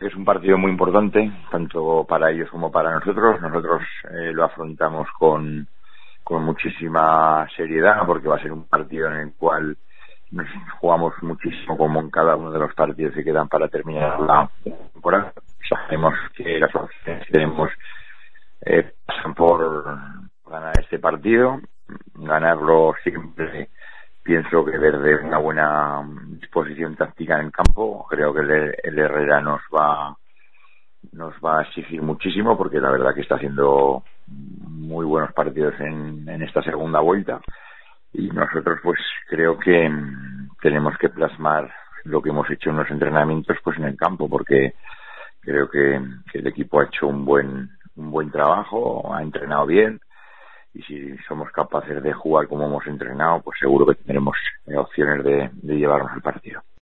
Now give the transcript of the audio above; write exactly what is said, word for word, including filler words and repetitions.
que es un partido muy importante, tanto para ellos como para nosotros. Nosotros eh, lo afrontamos con, con muchísima seriedad, porque va a ser un partido en el cual nos jugamos muchísimo, como en cada uno de los partidos que quedan para terminar la temporada. Sabemos que las opciones que tenemos eh, pasan por ganar este partido, ganarlo siempre. Pienso que desde una buena disposición táctica en el campo, creo que el, el Herrera nos va nos va a exigir muchísimo, porque la verdad que está haciendo muy buenos partidos en, en esta segunda vuelta, y nosotros pues creo que tenemos que plasmar lo que hemos hecho en los entrenamientos pues en el campo, porque creo que, que el equipo ha hecho un buen un buen trabajo, ha entrenado bien. Y si somos capaces de jugar como hemos entrenado, pues seguro que tendremos eh, opciones de, de llevarnos el partido.